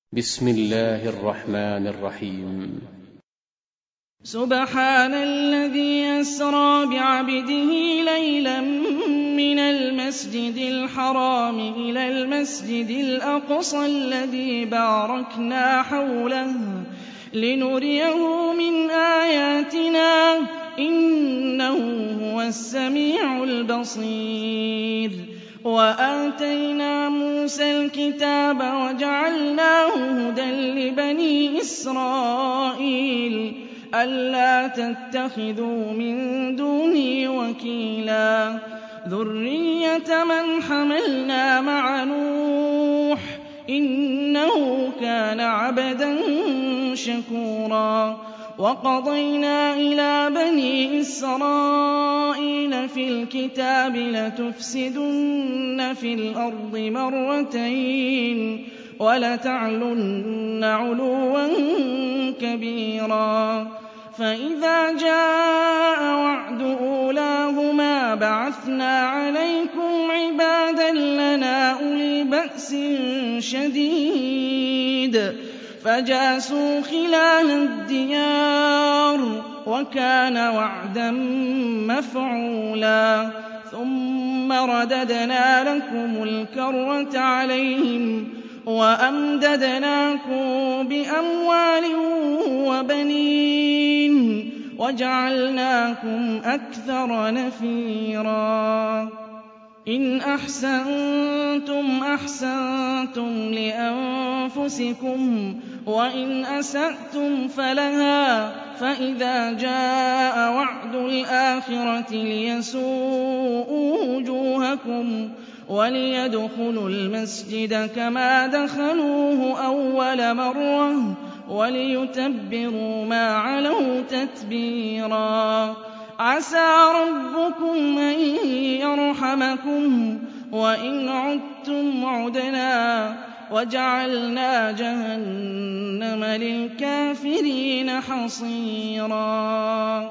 بسم الله الرحمن الرحيم. سبحان الذي أسرى بعبده ليلا من المسجد الحرام إلى المسجد الأقصى الذي باركنا حوله لنريه من آياتنا إنه هو السميع البصير. وآتينا موسى الكتاب وجعلناه هدى لبني إسرائيل ألا تتخذوا من دوني وكيلا ذرية من حملنا مع نوح إنه كان عبدا شكورا. وقضينا إلى بني إسرائيل في الكتاب لتفسدن في الأرض مرتين ولتعلن علوا كبيرا. فإذا جاء وعد أولاهما بعثنا عليكم عبادا لنا أولي بأس شديد فجاسوا خلال الديار وكان وعدا مفعولا. ثم رددنا لكم الكرة عليهم وأمددناكم بأموال وبنين وجعلناكم أكثر نفيرا. إن أحسنتم أحسنتم لأنفسكم وإن أسأتم فلها. فإذا جاء وعد الآخرة ليسوءوا وجوهكم وليدخلوا المسجد كما دخلوه أول مرة وليتبروا ما علوا تتبيرا. عسى ربكم أن يرحمكم وإن عدتم عدنا وجعلنا جهنم للكافرين حصيرا.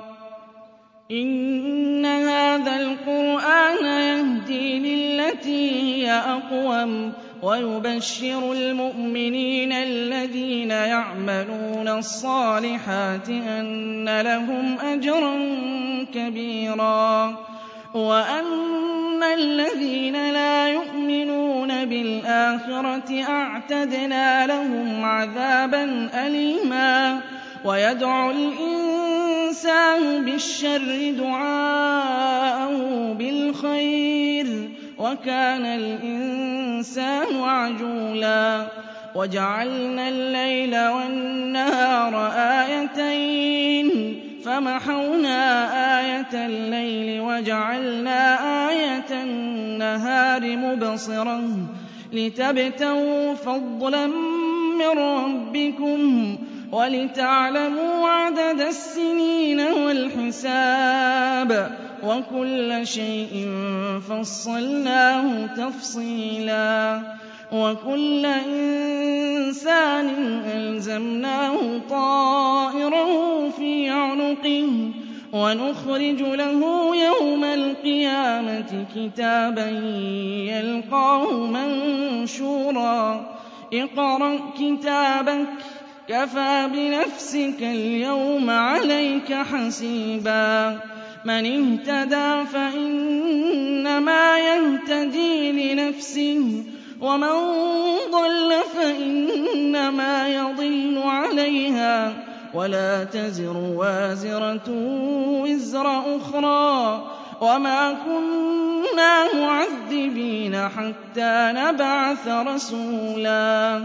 إن هذا القرآن يهدي للتي هي أقوم ويبشر المؤمنين الذين يعملون الصالحات أن لهم أجرا كبيرا وأن الذين لا يؤمنون بالآخرة أعتدنا لهم عذابا أليما. ويدعو الإنسان بالشر دعاءه بالخير وكان الإنسان عجولا. وجعلنا الليل والنهار آيتين فمحونا آية الليل وجعلنا آية النهار مبصرة لتبتغوا فضلا من ربكم ولتعلموا عدد السنين والحساب وكل شيء فصلناه تفصيلا. وكل إنسان ألزمناه طائره في عنقه ونخرج له يوم القيامة كتابا يلقاه منشورا. اقرأ كتابك كفى بنفسك اليوم عليك حسيبا. من اهتدى فإنما يهتدي لنفسه ومن ضل فإنما يضل عليها ولا تزر وازرة وزر أخرى وما كنا معذبين حتى نبعث رسولا.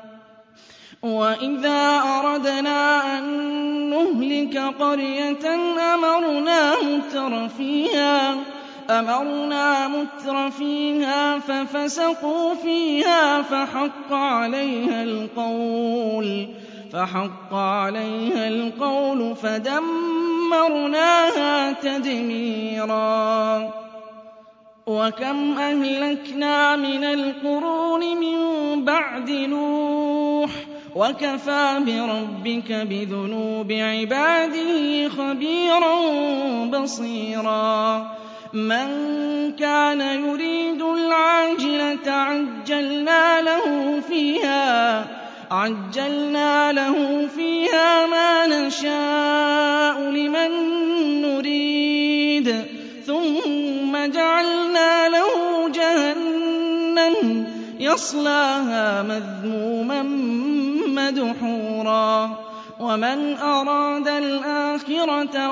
وإذا أردنا أن نهلك قرية أمرنا متر فيها ففسقوا فيها فحق عليها القول فدمرناها تدميرا. وكم أهلكنا من القرون من بعد نوح وكفى بربك بذنوب عباده خبيرا بصيرا. من كان يريد العاجلة عجلنا له فيها عَجَّلْنَا لَهُ فِيهَا مَا نَشَاءُ لِمَن نُّرِيدُ ثُمَّ جَعَلْنَا لَهُ جَهَنَّمَ يَصْلَاهَا مَذْمُومًا مَّدْحُورًا وَمَنْ أَرَادَ الْآخِرَةَ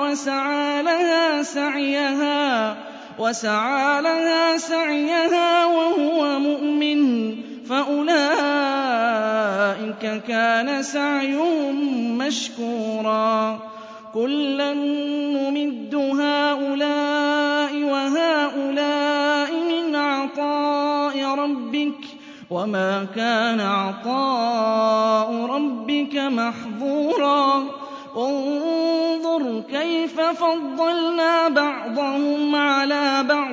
وَسَعَىٰ لَهَا سَعْيَهَا وَهُوَ مُؤْمِنٌ فَأُولَٰئِكَ كَانَ سَعْيُهُم مَّشْكُورًا كُلًّا نُّمِدُّ هَٰؤُلَاءِ وَهَٰؤُلَاءِ مِنْ عَطَاءِ رَبِّكَ وَمَا كَانَ عَطَاءُ رَبِّكَ مَحْظُورًا انظُرْ كَيْفَ فَضَّلْنَا بَعْضَهُمْ عَلَىٰ بَعْضٍ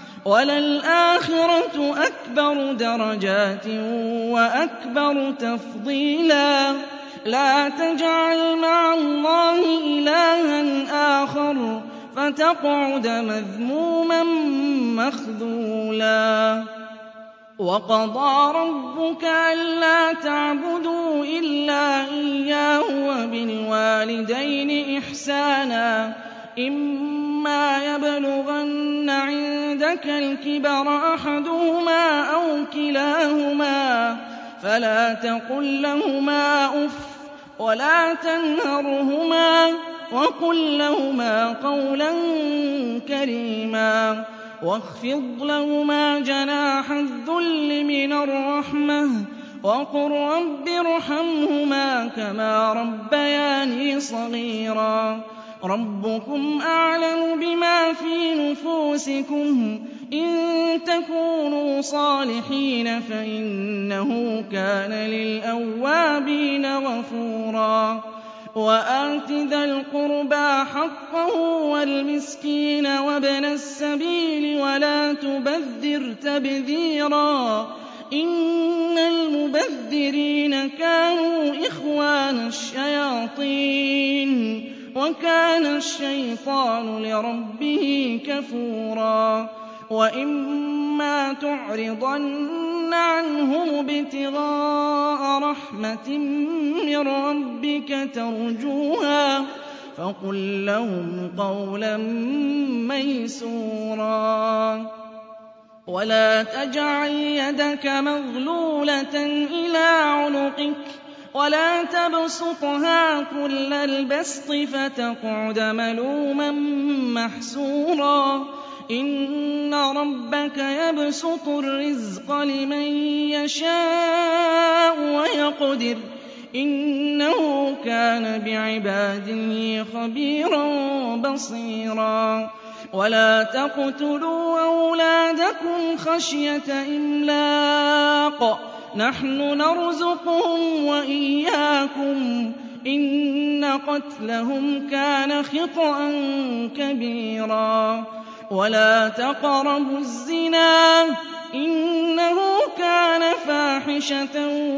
وَلَلْآخِرَةُ أَكْبَرُ دَرَجَاتٍ وَأَكْبَرُ تَفْضِيلًا لَا تَجْعَلْ مَعَ اللَّهِ إِلَٰهًا آخَرَ فَتَقْعُدَ مَذْمُومًا مَّخْذُولًا وَقَضَىٰ رَبُّكَ أَلَّا تَعْبُدُوا إِلَّا إِيَّاهُ وَبِالْوَالِدَيْنِ إِحْسَانًا إِمَّا يَبْلُغَنَّ عِندَكَ الْكِبَرَ أَحَدُهُمَا أَوْ كِلَاهُمَا فَلَا تَقُل لَّهُمَا أُفٍّ وَلَا تَنْهَرْهُمَا وَقُل لَّهُمَا قَوْلًا كَرِيمًا وَاخْفِضْ لَهُمَا جَنَاحَ الذُّلِّ مِنَ الرَّحْمَةِ وَقُل رَّبِّ ارْحَمْهُمَا كَمَا رَبَّيَانِي صَغِيرًا رَّبُّكُمْ أَعْلَمُ بِمَا فِي نُفُوسِكُمْ إِن تَكُونُوا صَالِحِينَ فَإِنَّهُ كَانَ لِلْأَوَّابِينَ غَفُورًا وَآتِ ذَا الْقُرْبَىٰ حَقَّهُ وَالْمِسْكِينَ وَابْنَ السَّبِيلِ وَلَا تُبَذِّرْ تَبْذِيرًا إِنَّ الْمُبَذِّرِينَ كَانُوا إِخْوَانَ الشَّيَاطِينِ وَكَانَ الشَّيْطَانُ لِرَبِّهِ كَفُورًا وَإِمَّا تُعْرِضَنَّ عَنْهُمُ ابْتِغَاءَ رَحْمَةٍ مِّن رَّبِّكَ تَرْجُوهَا فَقُل لَّهُمْ قَوْلًا مَّيْسُورًا وَلَا تَجْعَلْ يَدَكَ مَغْلُولَةً إِلَىٰ عُنُقِكَ وَلَا تَبْسُطْهَا كُلَّ الْبَسْطِ فَتَقْعُدَ مَلُومًا مَّحْسُورًا إِنَّ رَبَّكَ يَبْسُطُ الرِّزْقَ لِمَن يَشَاءُ وَيَقْدِرُ إِنَّهُ كَانَ بِعِبَادِهِ خَبِيرًا بَصِيرًا وَلَا تَقْتُلُوا أَوْلَادَكُمْ خَشْيَةَ إِمْلَاقٍ نَّحْنُ نَرْزُقُهُمْ وَإِيَّاكُمْ إِنَّ قَتْلَهُمْ كَانَ خِطْئًا كَبِيرًا وَلَا تَقْرَبُوا الزِّنَا إِنَّهُ كَانَ فَاحِشَةً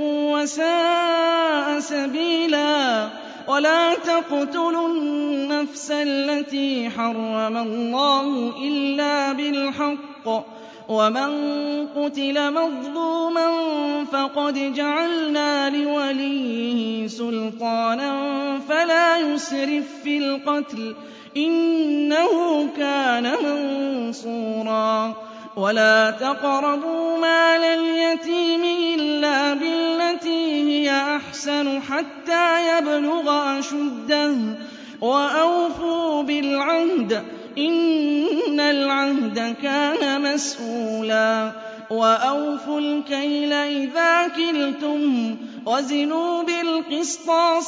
وَسَاءَ سَبِيلًا وَلَا تَقْتُلُوا النَّفْسَ الَّتِي حَرَّمَ اللَّهُ إِلَّا بِالْحَقِّ وَمَن قُتِلَ مَظْلُومًا فَقَدْ جَعَلْنَا لِوَلِيِّهِ سُلْطَانًا فَلَا يُسْرِف فِّي الْقَتْلِ إِنَّهُ كَانَ مَنصُورًا وَلَا تَقْرَبُوا مَالَ الْيَتِيمِ إِلَّا بِالَّتِي هِيَ أَحْسَنُ حَتَّىٰ يَبْلُغَ أَشُدَّهُ وَأَوْفُوا بِالْعَهْدِ إِنَّ الْعَهْدَ كَانَ مَسْئُولًا وَأَوْفُوا الْكَيْلَ إِذَا كِلْتُمْ وَزِنُوا بِالْقِسْطَاسِ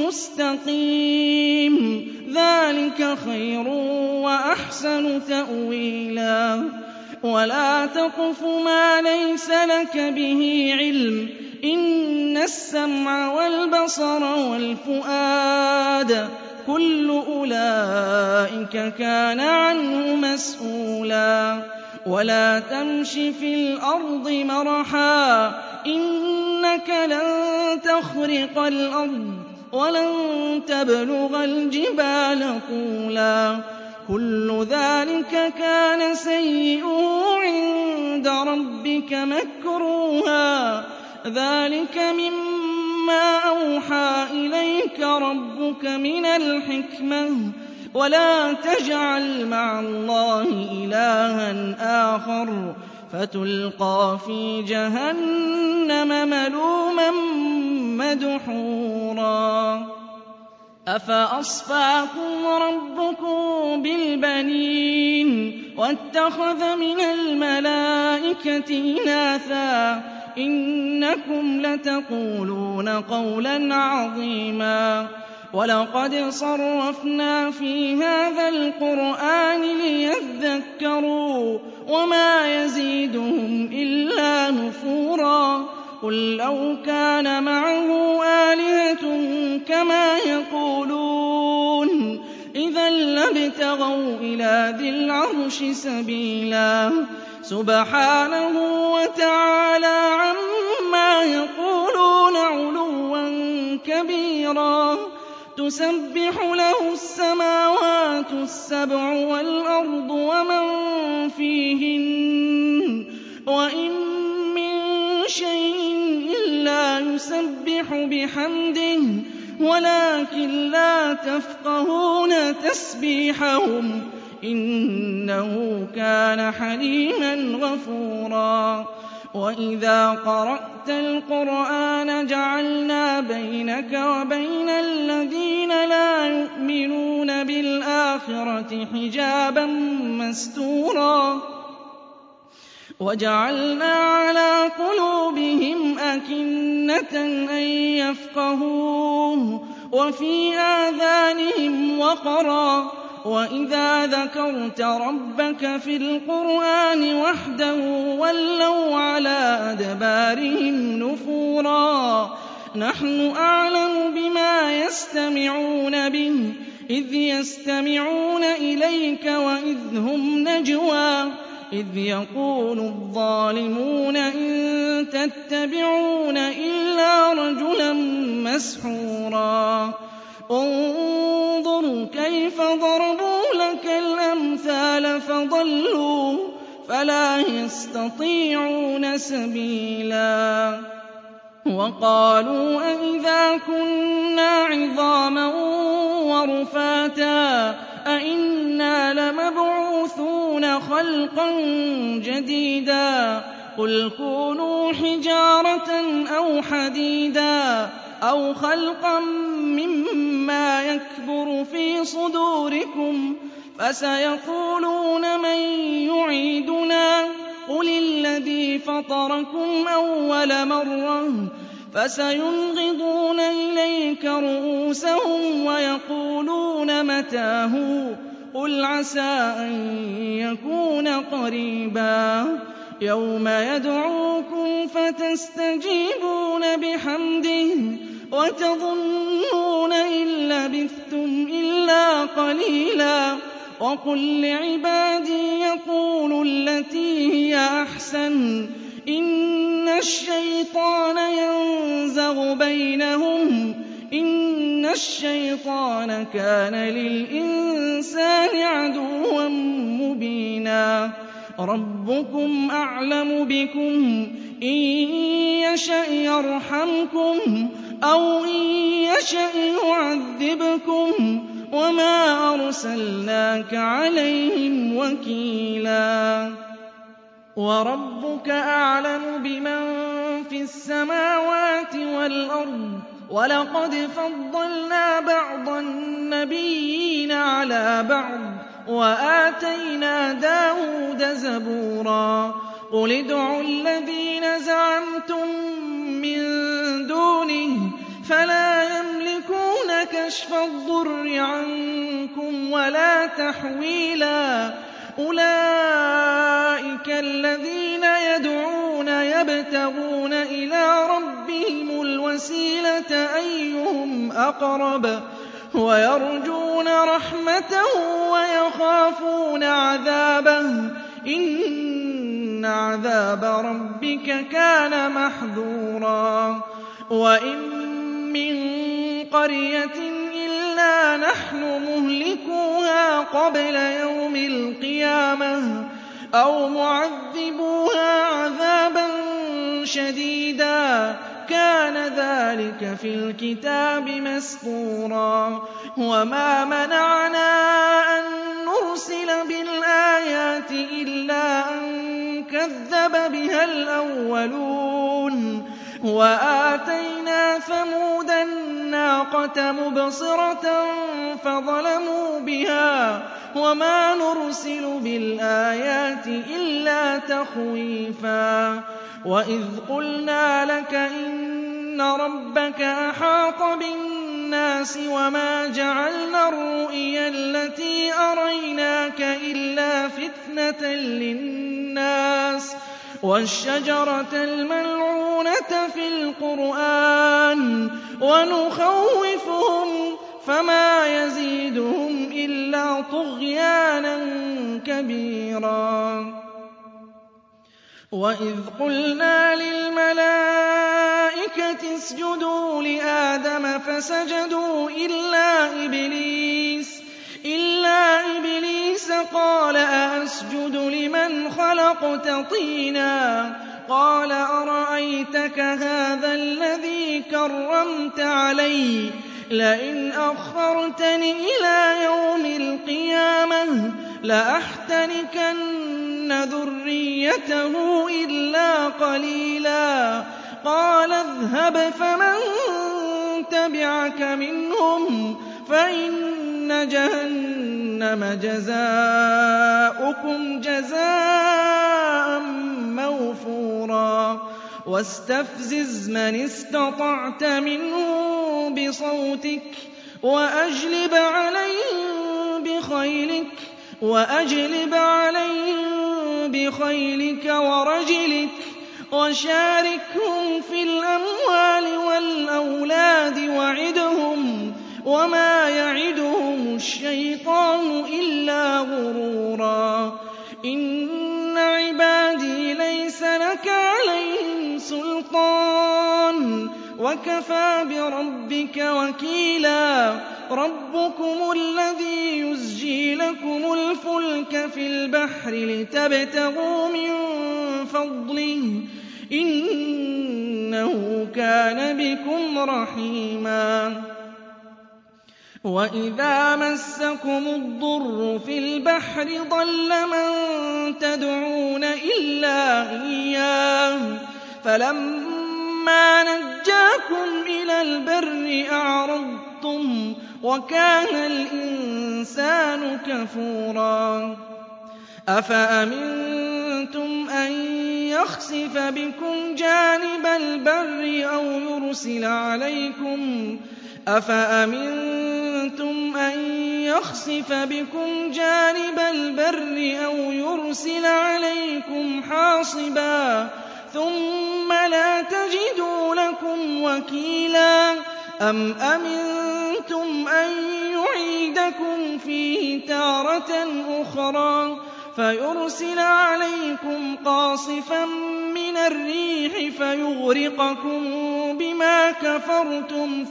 الْمُسْتَقِيمِ ذَٰلِكَ خَيْرٌ وَأَحْسَنُ تَأْوِيلًا وَلَا تَقْفُ مَا لَيْسَ لَكَ بِهِ عِلْمٌ إِنَّ السَّمْعَ وَالْبَصَرَ وَالْفُؤَادَ كُلُّ أُولَٰئِكَ كَانَ عَنْهُ مَسْئُولًا وَلَا تَمْشِ فِي الْأَرْضِ مَرَحًا إِنَّكَ لَن تَخْرِقَ الْأَرْضَ وَلَن تَبْلُغَ الْجِبَالَ طُولًا كُلُّ ذَٰلِكَ كَانَ سَيِّئُهُ عِندَ رَبِّكَ مَكْرُوهًا ذَٰلِكَ مِمَّا يُؤْتِيكَ رَبُّكَ مِنَ الْحِكْمَةِ وَلَا تَجْعَلْ مَعَ اللَّهِ إِلَٰهًا آخَرَ فَتُلْقَىٰ فِي جَهَنَّمَ مَلُومًا مَّدْحُورًا أَفَأَصْفَاكُمْ رَبُّكُم بِالْبَنِينَ وَاتَّخَذَ مِنَ الْمَلَائِكَةِ إِنَاثًا إِنَّكُمْ لَتَقُولُونَ قَوْلًا عَظِيمًا وَلَقَدْ صَرَّفْنَا فِي هَٰذَا الْقُرْآنِ لِيَذَّكَّرُوا وَمَا يَزِيدُهُمْ إِلَّا نُفُورًا قُل لَّوْ كَانَ مَعَهُ آلِهَةٌ كَمَا يَقُولُونَ إِذًا لَّابْتَغَوْا إِلَىٰ ذِي الْعَرْشِ سَبِيلًا سُبْحَانَهُ وَتَعَالَىٰ عَمَّا يَقُولُونَ عُلُوًّا كَبِيرًا تُسَبِّحُ لَهُ السَّمَاوَاتُ السَّبْعُ وَالْأَرْضُ وَمَن فِيهِنَّ وَإِن مِّن شَيْءٍ إِلَّا يُسَبِّحُ بِحَمْدِهِ وَلَٰكِن لَّا تَفْقَهُونَ تَسْبِيحَهُمْ إِنَّهُ كَانَ حَلِيمًا غَفُورًا وَإِذَا قَرَأْتَ الْقُرْآنَ جَعَلْنَا بَيْنَكَ وَبَيْنَ الَّذِينَ لَا يُؤْمِنُونَ بِالْآخِرَةِ حِجَابًا مَّسْتُورًا وَجَعَلْنَا عَلَىٰ قُلُوبِهِمْ أَكِنَّةً أَن يَفْقَهُوهُ وَفِي آذَانِهِمْ وَقْرًا وَإِذَا ذَكَرْتَ رَبَّكَ في الْقُرْآنِ وَحْدَهُ وَلَّوْا عَلَىٰ أَدْبَارِهِمْ نُفُورًا نَّحْنُ أَعْلَمُ بِمَا يَسْتَمِعُونَ بِهِ إِذْ يَسْتَمِعُونَ إِلَيْكَ وَإِذْ هُمْ نَجْوَىٰ إِذْ يَقُولُ الظَّالِمُونَ إِن تَتَّبِعُونَ إِلَّا رَجُلًا مَّسْحُورًا انظُرْ كَيْفَ ضَرَبُوا لَكَ الْأَمْثَالَ فَضَلُّوا فَلَا يَسْتَطِيعُونَ سَبِيلًا وَقَالُوا أَإِذَا كُنَّا عِظَامًا وَرُفَاتًا أَإِنَّا لَمَبْعُوثُونَ خَلْقًا جَدِيدًا قُلْ كُونُوا حِجَارَةً أَوْ حَدِيدًا أَوْ خَلْقًا مِّمَّا يَكْبُرُ فِي صُدُورِكُمْ فَسَيَقُولُونَ مَن يُعِيدُنَا قُلِ الَّذِي فَطَرَكُمْ أَوَّلَ مَرَّةٍ فَسَيُنْغِضُونَ إِلَيْكَ رُءُوسَهُمْ وَيَقُولُونَ مَتَىٰ هُوَ قُلْ عَسَىٰ أَن يَكُونَ قَرِيبًا يَوْمَ يَدْعُوكُمْ فَتَسْتَجِيبُونَ بِحَمْدِهِ وَتَظُنُّونَ إِن لَّبِثْتُمْ إِلَّا قَلِيلًا وَقُل لِّعِبَادِي يَقُولُوا الَّتِي هِيَ أَحْسَنُ إِنَّ الشَّيْطَانَ يَنزَغُ بَيْنَهُمْ إِنَّ الشَّيْطَانَ كَانَ لِلْإِنسَانِ عَدُوًّا مُّبِينًا رَبُّكُمْ أَعْلَمُ بِكُمْ إِن يَشَأْ يَرْحَمْكُمْ أَوْ إِن يَشَأْ يُعَذِّبْكُمْ وَمَا أَرْسَلْنَاكَ عَلَيْهِمْ وَكِيلًا وَرَبُّكَ أَعْلَمُ بِمَن فِي السَّمَاوَاتِ وَالْأَرْضِ وَلَقَدْ فَضَّلْنَا بَعْضَ النَّبِيِّينَ عَلَىٰ بَعْضٍ وَآتَيْنَا دَاوُودَ زَبُورًا قُلِ ادْعُوا الَّذِينَ زَعَمْتُم مِّن دُونِهِ فَلَا يَمْلِكُونَ كَشْفَ الضُّرِّ عَنكُمْ وَلَا تَحْوِيلًا أُولَٰئِكَ الَّذِينَ يَدْعُونَ يَبْتَغُونَ إِلَىٰ رَبِّهِمُ الْوَسِيلَةَ أَيُّهُمْ أَقْرَبُ وَيَرْجُونَ رَحْمَتَهُ وَيَخَافُونَ عَذَابَهُ إِنَّ عَذَابَ رَبِّكَ كَانَ مَحْذُورًا وَإِن مِّن قَرْيَةٍ إِلَّا نَحْنُ مُهْلِكُوهَا قَبْلَ يَوْمِ الْقِيَامَةِ أَوْ مُعَذِّبُوهَا عَذَابًا شَدِيدًا كَانَ ذَٰلِكَ فِي الْكِتَابِ مَسْطُورًا وَمَا مَنَعْنَا أَن نُّرْسِلَ بِالْآيَاتِ إِلَّا أَن كَذَّبَ بِهَا الْأَوَّلُونَ وَآتَيْنَا ثَمُودَ النَّاقَةَ مُبْصِرَةً فَظَلَمُوا بِهَا وَمَا نُرْسِلُ بِالْآيَاتِ إِلَّا تَخْوِيفًا وَإِذْ قُلْنَا لَكَ إِنَّ رَبَّكَ أَحَاطَ بِالنَّاسِ وَمَا جَعَلْنَا الرُّؤْيَا الَّتِي أَرَيْنَاكَ إِلَّا فِتْنَةً لِّلنَّاسِ وَالشَّجَرَةَ الْمَلْعُونَةَ فِي الْقُرْآنِ وَنُخَوِّفُهُمْ فَمَا يَزِيدُهُمْ إِلَّا طُغْيَانًا كَبِيرًا وَإِذْ قُلْنَا لِلْمَلَائِكَةِ اسْجُدُوا لِآدَمَ فَسَجَدُوا إِلَّا إِبْلِيسَ قَالَ أَأَسْجُدُ لِمَنْ خَلَقْتَ طِينًا قَالَ أَرَأَيْتَكَ هَٰذَا الَّذِي كَرَّمْتَ عَلَيَّ لَئِنْ أَخَّرْتَنِ إِلَىٰ يَوْمِ الْقِيَامَةِ لَأَحْتَنِكَنَّ ذُرِّيَّتَهُ إِلَّا قَلِيلًا قَالَ اذْهَبْ فَمَن تَبِعَكَ مِنْهُمْ فَإِنَّ جَهَنَّمَ جَزَاؤُكُمْ جَزَاءً مَّوْفُورًا وَاسْتَفْزِزْ مَنِ اسْتَطَعْتَ مِنْهُم بِصَوْتِكَ وَأَجْلِبْ عَلَيْهِم بِخَيْلِكَ وَرَجِلِكَ وَشَارِكْهُمْ فِي الْأَمْوَالِ وَالْأَوْلَادِ وَعِدْهُمْ وَمَا يَعِدُهُمُ الشَّيْطَانُ إِلَّا غُرُورًا إِنَّ عِبَادِي لَيْسَ لَكَ عَلَيْهِمْ سُلْطَانٌ وَكَفَىٰ بِرَبِّكَ وَكِيلًا رَبُّكُمُ الَّذِي يُزْجِي لَكُمُ الْفُلْكَ فِي الْبَحْرِ لِتَبْتَغُوا مِن فَضْلِهِ إِنَّهُ كَانَ بِكُمْ رَحِيمًا وَإِذَا مَسَّكُمُ الضُّرُّ فِي الْبَحْرِ ضَلَّ مَن تَدْعُونَ إِلَّا إِيَّاهُ فَلَمَّا نَجَّاكُمْ إِلَى الْبَرِّ أَعْرَضْتُمْ وَكَانَ الْإِنسَانُ كَفُورًا أَفَأَمِنتُمْ أَن يَخْسِفَ بِكُمْ جَانِبَ الْبَرِّ أَوْ يُرْسِلَ عَلَيْكُمْ حَاصِبًا ثُمَّ لَا تَجِدُوا لَكُمْ وَكِيلًا أَمْ أَمِنتُمْ أَن يُعِيدَكُمْ فِيهِ تَارَةً أُخْرَىٰ فَيُرْسِلَ عَلَيْكُمْ قَاصِفًا مِّنَ الرِّيحِ فَيُغْرِقَكُم بِمَا كَفَرْتُمْ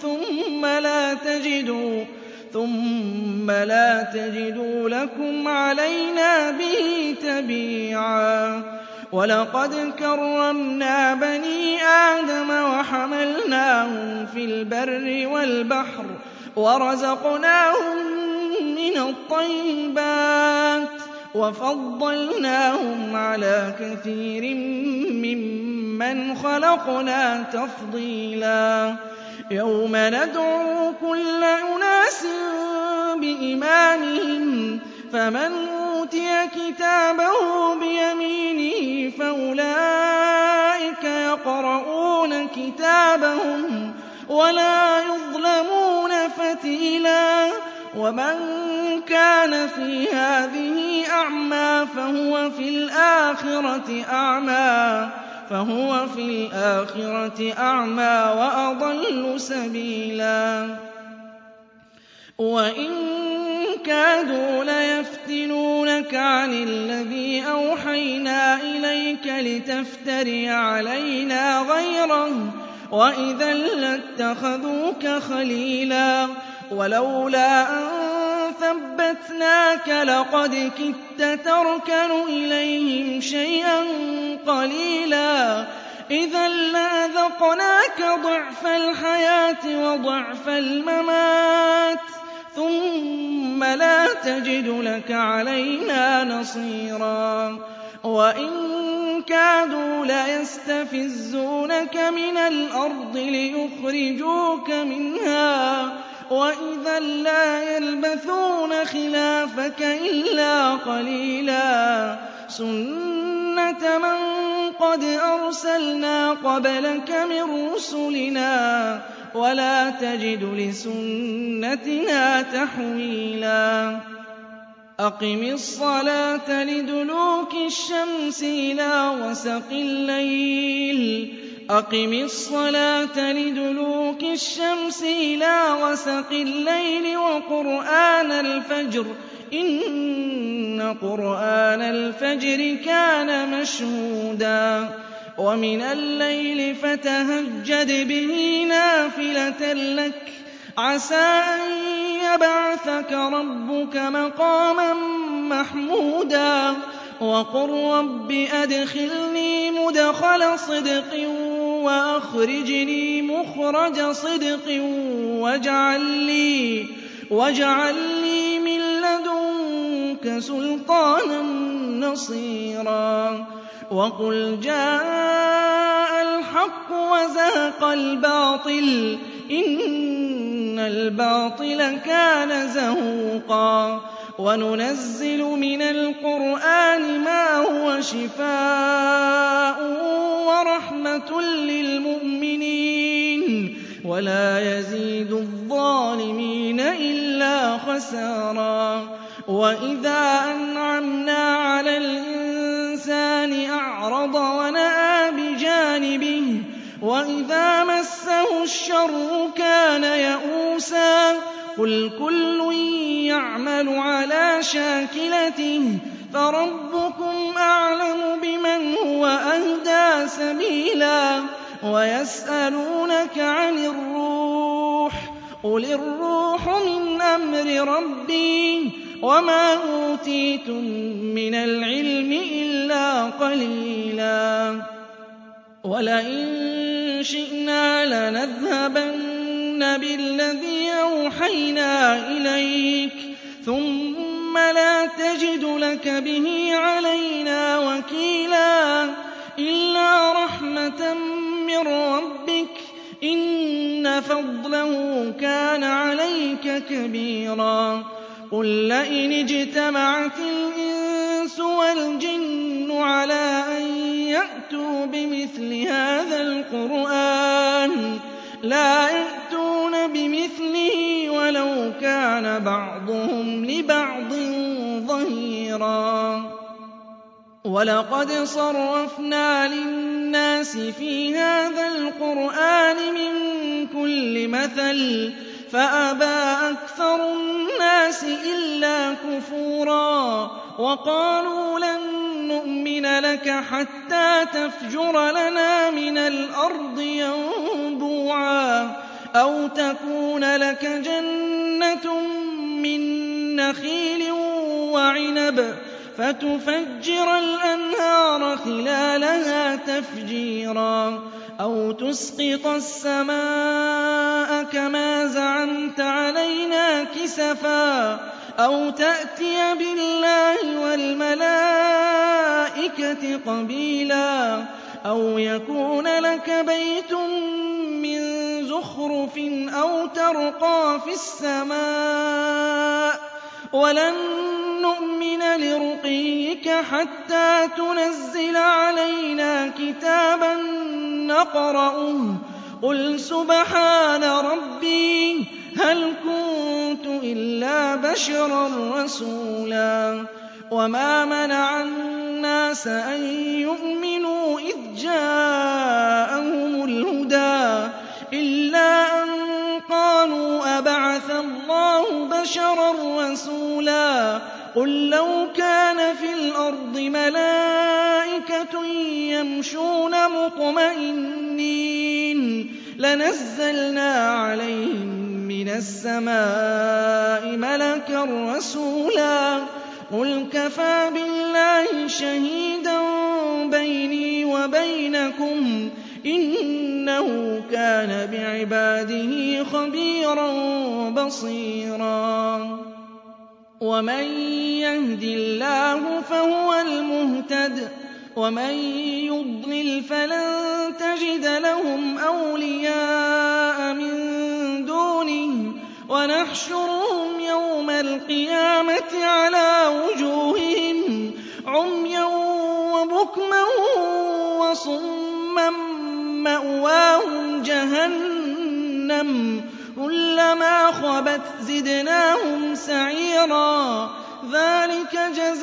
ثُمَّ لَا تَجِدُوا لَكُمْ عَلَيْنَا بِهِ تَبِيعًا وَلَقَدْ كَرَّمْنَا بَنِي آدَمَ وَحَمَلْنَاهُمْ فِي الْبَرِّ وَالْبَحْرِ وَرَزَقْنَاهُم مِّنَ الطَّيِّبَاتِ وَفَضَّلْنَاهُمْ عَلَىٰ كَثِيرٍ مِّمَّنْ خَلَقْنَا تَفْضِيلًا يَوْمَ نَدْعُو كُلَّ أُنَاسٍ بِإِمَامِهِمْ فَمَنْ أُوتِيَ كِتَابَهُ بِيَمِينِهِ فَأُولَٰئِكَ يَقْرَءُونَ كِتَابَهُمْ وَلَا يُظْلَمُونَ فَتِيلًا وَمَن كَانَ فِي هَٰذِهِ أَعْمَىٰ فَهُوَ فِي الْآخِرَةِ أَعْمَىٰ وَأَضَلُّ سَبِيلًا وَإِن كَادُوا لَيَفْتِنُونَكَ عَنِ الَّذِي أَوْحَيْنَا إِلَيْكَ لِتَفْتَرِيَ عَلَيْنَا غَيْرَهُ وَإِذًا لَّاتَّخَذُوكَ خَلِيلًا وَلَوْلَا أَن ثَبَّتْنَاكَ لَقَدْ كِدتَّ تَرْكَنُ إِلَيْهِمْ شَيْئًا قَلِيلًا إِذًا لَّأَذَقْنَاكَ ضِعْفَ الْحَيَاةِ وَضِعْفَ الْمَمَاتِ ثُمَّ لَا تَجِدُ لَكَ عَلَيْنَا نَصِيرًا وَإِن كَادُوا لَيَسْتَفِزُّونَكَ مِنَ الْأَرْضِ لِيُخْرِجُوكَ مِنْهَا وَإِذًا لَّا يَلْبَثُونَ خِلَافَكَ إِلَّا قَلِيلًا سُنَّةَ مَن قَدْ أَرْسَلْنَا قَبْلَكَ مِن رُّسُلِنَا وَلَا تَجِدُ لِسُنَّتِنَا تَحْوِيلًا أَقِمِ الصَّلَاةَ لِدُلُوكِ الشَّمْسِ إِلَىٰ غَسَقِ اللَّيْلِ أَقِمِ الصَّلَاةَ لِدُلُوكِ الشَّمْسِ إِلَىٰ غَسَقِ اللَّيْلِ وَقُرْآنَ الْفَجْرِ إِنَّ قُرْآنَ الْفَجْرِ كَانَ مَشْهُودًا وَمِنَ اللَّيْلِ فَتَهَجَّدْ بِهِ نَافِلَةً لَّكَ عَسَىٰ أَن يَبْعَثَكَ رَبُّكَ مَقَامًا مَّحْمُودًا وَقُل رَّبِّ أَدْخِلْنِي مُدْخَلَ صِدْقٍ وَأَخْرِجْنِي مُخْرَجَ صِدْقٍ وَاجْعَل لِّي مِن لَّدُنكَ سُلْطَانًا نَّصِيرًا وَقُلْ جَاءَ الْحَقُّ وَزَهَقَ الْبَاطِلُ إِنَّ الْبَاطِلَ كَانَ زَهُوقًا وَنُنَزِّلُ مِنَ الْقُرْآنِ مَا هُوَ شِفَاءٌ وَرَحْمَةٌ لِّلْمُؤْمِنِينَ وَلَا يَزِيدُ الظَّالِمِينَ إِلَّا خَسَارًا وَإِذَا أَنْعَمْنَا عَلَى الْإِنسَانِ أَعْرَضَ وَنَأَىٰ بِجَانِبِهِ وَإِذَا مَسَّهُ الشَّرُّ كَانَ يَئُوسًا قُلْ كُلٌّ يَعْمَلُ عَلَىٰ شَاكِلَتِهِ فَرَبُّكُمْ أَعْلَمُ بِمَنْ هُوَ أَهْدَىٰ سَبِيلًا وَيَسْأَلُونَكَ عَنِ الرُّوحِ قُلِ الرُّوحُ مِنْ أَمْرِ رَبِّي وَمَا أُوتِيتُم مِّنَ الْعِلْمِ إِلَّا قَلِيلًا وَلَئِن شِئْنَا لَنَذْهَبَنَّ بِالَّذِي أَوْحَيْنَا إِلَيْكَ ثُمَّ لَا تَجِدُ لَكَ بِهِ عَلَيْنَا وَكِيلًا إِلَّا رَحْمَةً مِّن رَّبِّكَ إِنَّ فَضْلَهُ كَانَ عَلَيْكَ كَبِيرًا قُل لَّئِنِ اجْتَمَعَتِ الْإِنسُ وَالْجِنُّ عَلَىٰ أَن يَأْتُوا بِمِثْلِ هَٰذَا الْقُرْآنِ لَا يَأْتُونَ بِمِثْلِهِ وَلَوْ كَانَ بَعْضُهُمْ لِبَعْضٍ ظَهِيرًا وَلَقَدْ صَرَّفْنَا لِلنَّاسِ فِي هَٰذَا الْقُرْآنِ مِن كُلِّ مَثَلٍ فَأَبَىٰ أَكْثَرُ النَّاسِ إِلَّا كُفُورًا وَقَالُوا لَن نُّؤْمِنَ لَكَ حَتَّىٰ تَفْجُرَ لَنَا مِنَ الْأَرْضِ يَنبُوعًا أَوْ تَكُونَ لَكَ جَنَّةٌ مِّن نَّخِيلٍ وَعِنَبٍ فَتُفَجِّرَ الْأَنْهَارَ خِلَالَهَا تَفْجِيرًا أَوْ تُسْقِطَ السَّمَاءَ كَمَا زَعَمْتَ عَلَيْنَا كِسَفًا أَوْ تَأْتِيَ بِاللَّهِ وَالْمَلَائِكَةِ قَبِيلًا أَوْ يَكُونَ لَكَ بَيْتٌ مِّن زُخْرُفٍ أَوْ تَرْقَىٰ فِي السَّمَاءِ وَلَن نُّؤْمِنَ لِرُقِيِّكَ حَتَّىٰ تُنَزِّلَ عَلَيْنَا كِتَابًا نَّقْرَؤُهُ قُلْ سُبْحَانَ رَبِّي هَلْ كُنتُ إِلَّا بَشَرًا رَّسُولًا وَمَا مَنَعَ النَّاسَ أَن يُؤْمِنُوا إِذْ جَاءَهُمُ الْهُدَىٰ إِلَّا أَن قَالُوا أَبَعَثَ اللَّهُ بَشَرًا رَّسُولًا قُل لَّوْ كَانَ فِي الْأَرْضِ مَلَائِكَةٌ يَمْشُونَ مُطْمَئِنِّينَ لَنَزَّلْنَا عَلَيْهِم مِّنَ السَّمَاءِ مَلَكًا رَّسُولًا قُلْ كَفَىٰ بِاللَّهِ شَهِيدًا بَيْنِي وَبَيْنَكُمْ ۚ إِنَّهُ كَانَ بِعِبَادِهِ خَبِيرًا بَصِيرًا وَمَن يَهْدِ اللَّهُ فَهُوَ الْمُهْتَدِ ۖ وَمَن يُضْلِلْ فَلَن تَجِدَ لَهُمْ أَوْلِيَاءَ مِن دُونِهِ ۖ وَنَحْشُرُهُمْ يَوْمَ الْقِيَامَةِ عَلَىٰ وُجُوهِهِمْ عُمْيًا وَبُكْمًا وَصُمًّا مَّأْوَاهُمْ جَهَنَّمُ كُلَّمَا خَبَتْ زِدْنَاهُمْ سَعِيرًا ذَٰلِكَ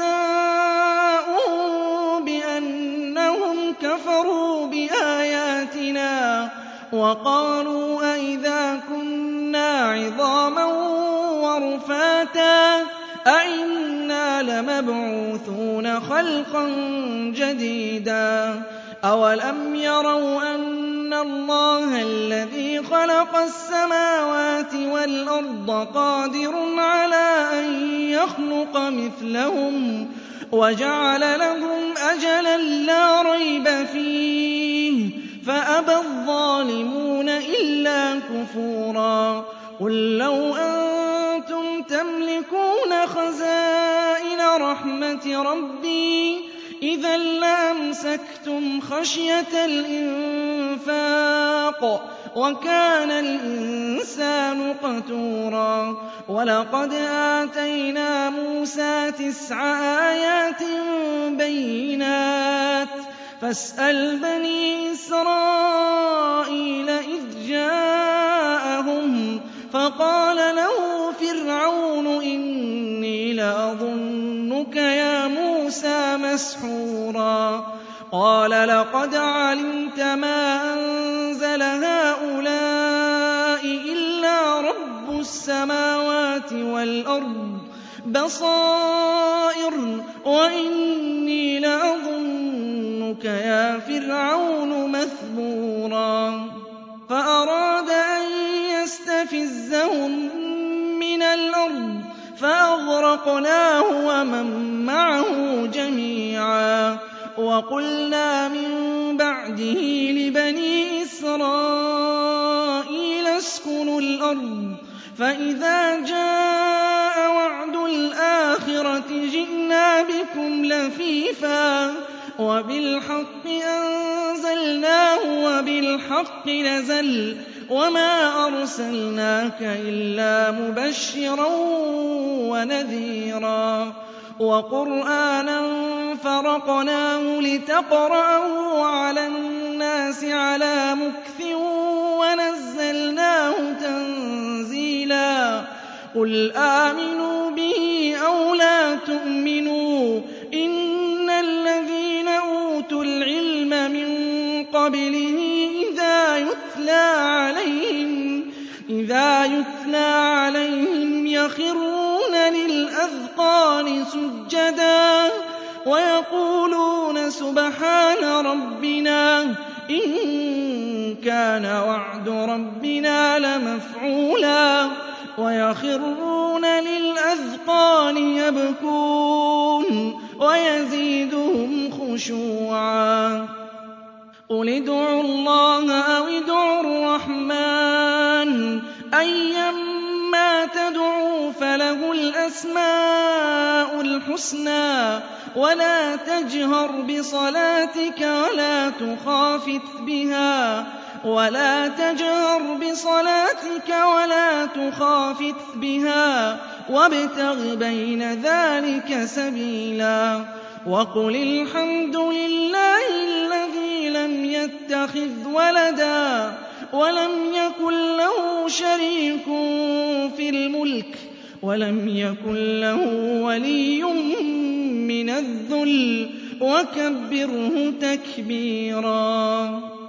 جَزَاؤُهُم بِأَنَّهُمْ كَفَرُوا بِآيَاتِنَا وَقَالُوا أَإِذَا كُنَّا عِظَامًا وَرُفَاتًا أَإِنَّا لَمَبْعُوثُونَ خَلْقًا جَدِيدًا أَوَلَمْ يَرَوْا أَنَّ اللَّهَ الَّذِي خَلَقَ السَّمَاوَاتِ وَالْأَرْضَ قَادِرٌ عَلَىٰ أَن يَخْلُقَ مِثْلَهُمْ وَجَعَلَ لَهُمْ أَجَلًا لَّا رَيْبَ فِيهِ فَأَبَى الظَّالِمُونَ إِلَّا كُفُورًا قُل لَّوْ أَنتُمْ تَمْلِكُونَ خَزَائِنَ رَحْمَةِ رَبِّي إِذًا لَّأَمْسَكْتُمْ خَشْيَةَ الْإِنفَاقِ ۚ وَكَانَ الْإِنسَانُ قَتُورًا وَلَقَدْ آتَيْنَا مُوسَىٰ 9 آيَاتٍ بَيِّنَاتٍ فَاسْأَلْ بَنِي إِسْرَائِيلَ إِذْ جَاءَهُمْ فَقَالَ لَهُ فِرْعَوْنُ إِنِّي لَأَظُنُّكَ يَا مُوسَىٰ مَسْحُورًا قَالَ لَقَدْ عَلِمْتَ مَا أَنزَلَ هَٰؤُلَاءِ إِلَّا رَبُّ السَّمَاوَاتِ وَالْأَرْضِ بَصَائِرَ وَإِنِّي لَأَظُنُّكَ يَا فِرْعَوْنُ مَثْبُورًا فَأَرَادَ أَن يَسْتَفِزَّهُم مِّنَ الْأَرْضِ فَأَغْرَقْنَاهُ وَمَن مَّعَهُ جَمِيعًا وَقُلْنَا مِن بَعْدِهِ لِبَنِي إِسْرَائِيلَ اسْكُنُوا الْأَرْضَ فَإِذَا جَاءَ وَعْدُ الْآخِرَةِ جِئْنَا بِكُمْ لَفِيفًا وَبِالْحَقِّ أَنزَلْنَاهُ وَبِالْحَقِّ نَزَلَ وَمَا أَرْسَلْنَاكَ إِلَّا مُبَشِّرًا وَنَذِيرًا وَقُرْآنًا فَرَقْنَاهُ لِتَقْرَأَهُ عَلَى النَّاسِ عَلَىٰ مُكْثٍ وَنَزَّلْنَاهُ تَنزِيلًا قُلْ آمِنُوا بِهِ أَوْ لَا تُؤْمِنُوا إِنَّ الَّذِينَ أُوتُوا الْعِلْمَ مِن قَبْلِهِ إِذَا يُتْلَىٰ عَلَيْهِمْ يَخِرُّونَ لِلْأَذْقَانِ سُجَّدًا وَيَقُولُونَ سُبْحَانَ رَبِّنَا إِن كَانَ وَعْدُ رَبِّنَا لَمَفْعُولًا وَيَخِرُّونَ لِلْأَذْقَانِ يَبْكُونَ وَيَزِيدُهُمْ خُشُوعًا قُلِ ادْعُوا اللَّهَ أَوِ ادْعُوا الرَّحْمَٰنَ أَيًّا مَّا تَدْعُوا فَلَهُ الْأَسْمَاءُ الْحُسْنَىٰ وَلَا تَجْهَرْ بِصَلَاتِكَ وَلَا تُخَافِتْ بِهَا وَابْتَغِ بَيْنَ ذَٰلِكَ سَبِيلًا وَقُلِ الْحَمْدُ لِلَّهِ الَّذِي لَمْ يَتَّخِذْ وَلَدًا وَلَمْ يَكُن لَّهُ شَرِيكٌ فِي الْمُلْكِ وَلَمْ يَكُن لَّهُ وَلِيٌّ مِّنَ الذُّلِّ وَكَبِّرْهُ تَكْبِيرًا